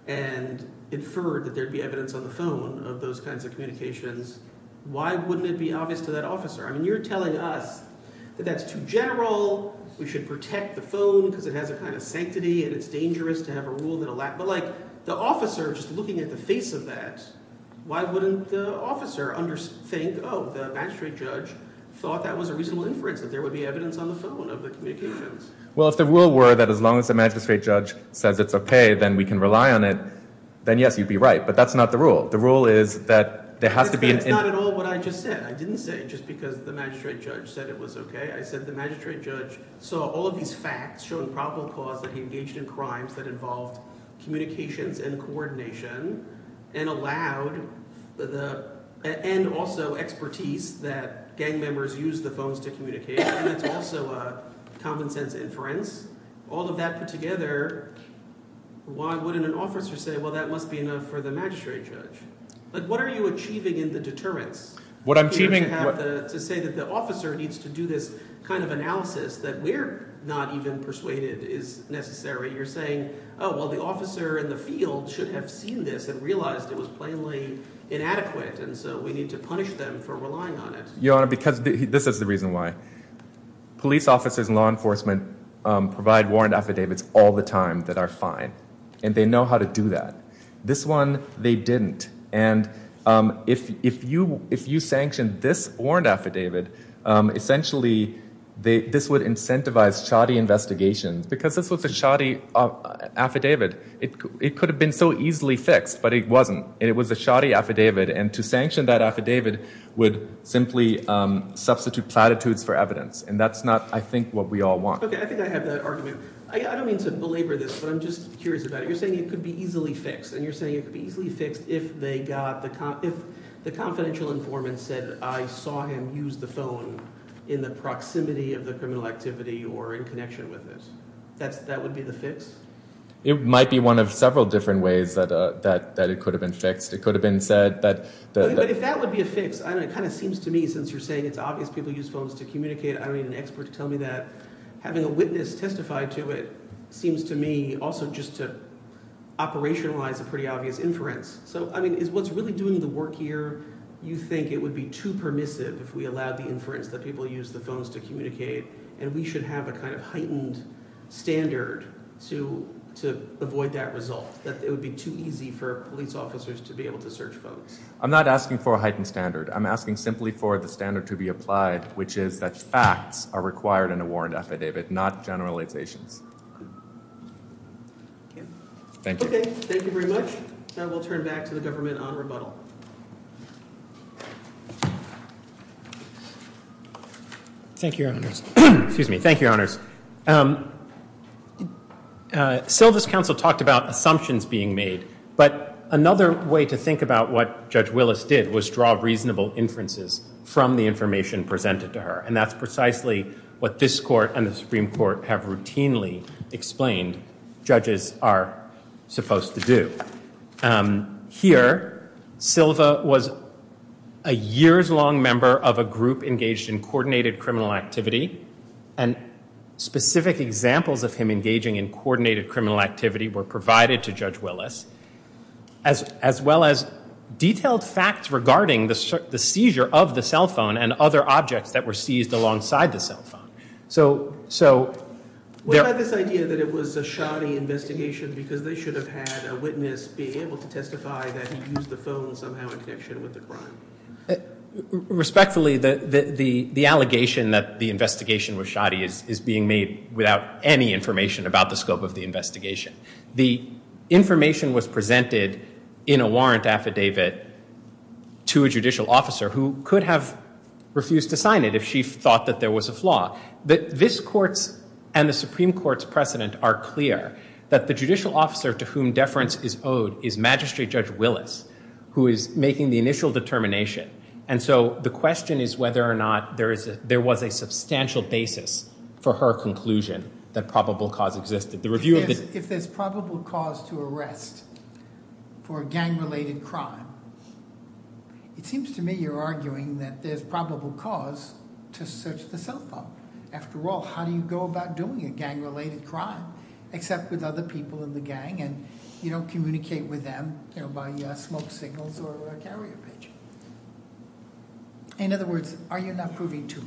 and inferred that there'd be evidence on the phone of those kinds of communications, why wouldn't it be obvious to that officer? I mean, you're telling us that that's too general, we should protect the phone because it has a kind of sanctity and it's dangerous to have a rule that allows, but like, the officer, just looking at the face of that, why wouldn't the officer under- think, oh, the magistrate judge thought that was a reasonable inference, that there would be evidence on the phone of the communications? Well, if the rule were that as long as the magistrate judge says it's okay, then we can rely on it, then yes, you'd be right. But that's not the rule. The rule is that there has That's, to be an... That's not at all what I just said. I didn't say just because the magistrate judge said it was okay. I said the magistrate judge saw all of these facts showing probable cause that he engaged in crimes that involved communications and coordination, and allowed the, the and also expertise that gang members use the phones to communicate, and that's also a common sense inference. All of that put together, why wouldn't an officer say, well, that must be enough for the magistrate judge? Like, what are you achieving in the deterrence? What I'm here achieving... To, have what, the, to say that the officer needs to do this kind of analysis that we're not even persuaded is necessary. You're saying, oh, well, the officer in the field should have seen this and realized it was plainly inadequate, and so we need to punish them for relying on it. Your Honor, because th- this is the reason why. Police officers and law enforcement um, provide warrant affidavits all the time that are fine, and they know how to do that. This one, they didn't. And um, if if you if you sanction this warrant affidavit, um, essentially they, this would incentivize shoddy investigations, because this was a shoddy uh, affidavit. It it could have been so easily fixed, but it wasn't. It was a shoddy affidavit, and to sanction that affidavit would simply um, substitute platitudes for evidence, and that's not, I think, what we all want. Okay, I think I have that argument. I, I don't mean to belabor this, but I'm just curious about it. You're saying it could be easily fixed, and you're saying it could be easily fixed if they got the con- if the confidential informant said, I saw him use the phone in the proximity of the criminal activity or in connection with it. That's that would be the fix? It might be one of several different ways that uh, that that it could have been fixed. It could have been said that... The, okay, that but if that would be a fix, I don't know, it kind of seems to me, since you're saying it's obvious people use phones to communicate, I don't need an expert to tell me that. Having a witness testify to it seems to me also just to operationalize a pretty obvious inference. So, I mean, is what's really doing the work here, you think it would be too permissive if we allowed the inference that people use the phones to communicate, and we should have a kind of heightened standard to to avoid that result, that it would be too easy for police officers to be able to search phones? I'm not asking for a heightened standard. I'm asking simply for the standard to be applied, which is that facts are required in a warrant affidavit, not generalizations. Okay. Thank you. Okay, thank you very much. Now we'll turn back to the government on rebuttal. Thank you, Your Honors. Excuse me. Thank you, Your Honors. Um, Uh, Silva's counsel talked about assumptions being made, but another way to think about what Judge Willis did was draw reasonable inferences from the information presented to her. And that's precisely what this court and the Supreme Court have routinely explained judges are supposed to do. Um, here, Silva was a years-long member of a group engaged in coordinated criminal activity, and specific examples of him engaging in coordinated criminal activity were provided to Judge Willis, as, as well as detailed facts regarding the, the seizure of the cell phone and other objects that were seized alongside the cell phone. So, so what there, about this idea that it was a shoddy investigation because they should have had a witness being able to testify that he used the phone somehow in connection with the crime? Uh, respectfully, the, the, the, the allegation that the investigation was shoddy is, is being made without any information about the scope of the investigation. The information was presented in a warrant affidavit to a judicial officer who could have refused to sign it if she thought that there was a flaw. That this court's and the Supreme Court's precedent are clear that the judicial officer to whom deference is owed is Magistrate Judge Willis, who is making the initial determination. And so the question is whether or not there is a, there was a substantial basis for her conclusion that probable cause existed. The review if of the if there's probable cause to arrest for a gang-related crime, it seems to me you're arguing that there's probable cause to search the cell phone. After all, how do you go about doing a gang-related crime except with other people in the gang, and you don't communicate with them, you know, by uh, smoke signals or a carrier pigeon? In other words, are you not proving too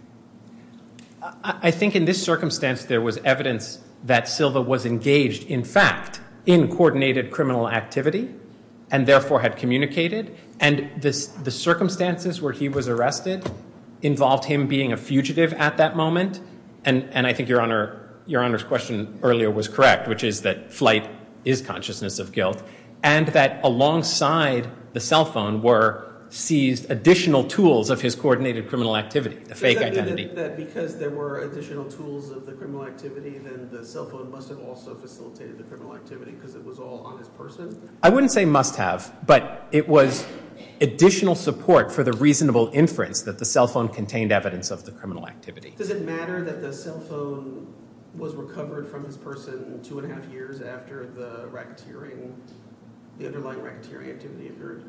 much? I think in this circumstance there was evidence that Silva was engaged, in fact, in coordinated criminal activity and therefore had communicated. And this, the circumstances where he was arrested involved him being a fugitive at that moment. And, and I think Your Honor, Your Honor's question earlier was correct, which is that flight is consciousness of guilt, and that alongside the cell phone were seized additional tools of his coordinated criminal activity, the fake Does that mean identity. That, that because there were additional tools of the criminal activity, then the cell phone must have also facilitated the criminal activity because it was all on his person? I wouldn't say must have, but it was additional support for the reasonable inference that the cell phone contained evidence of the criminal activity. Does it matter that the cell phone was recovered from his person two and a half years after the racketeering, the underlying racketeering activity occurred?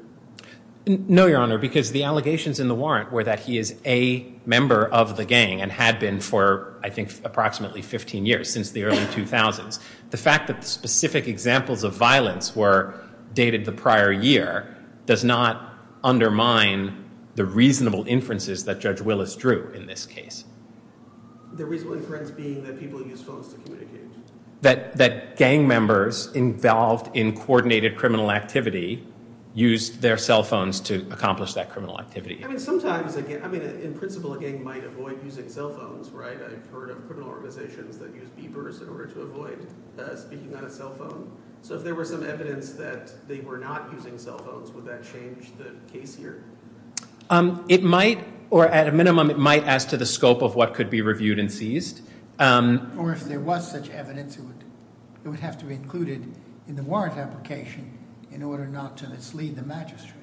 No, Your Honor, because the allegations in the warrant were that he is a member of the gang and had been for, I think, approximately fifteen years, since the early two thousands. The fact that the specific examples of violence were dated the prior year does not undermine the reasonable inferences that Judge Willis drew in this case. The reasonable inference being that people use phones to communicate. That, that gang members involved in coordinated criminal activity used their cell phones to accomplish that criminal activity. I mean, sometimes, a gang, I mean, in principle, a gang might avoid using cell phones, right? I've heard of criminal organizations that use beepers in order to avoid uh, speaking on a cell phone. So if there were some evidence that they were not using cell phones, would that change the case here? Um, it might, or at a minimum, it might as to the scope of what could be reviewed and seized. Um, Or if there was such evidence, it would, it would have to be included in the warrant application in order not to mislead the magistrate.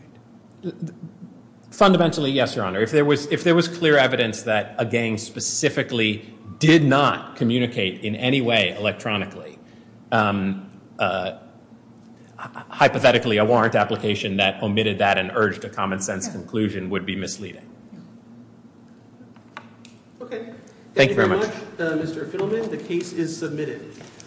Fundamentally, yes, Your Honor. If there was, if there was clear evidence that a gang specifically did not communicate in any way electronically, um, uh, hypothetically, a warrant application that omitted that and urged a common sense Yeah. conclusion would be misleading. Okay. Thank, Thank you very much. uh, Mister Fiddleman. The case is submitted.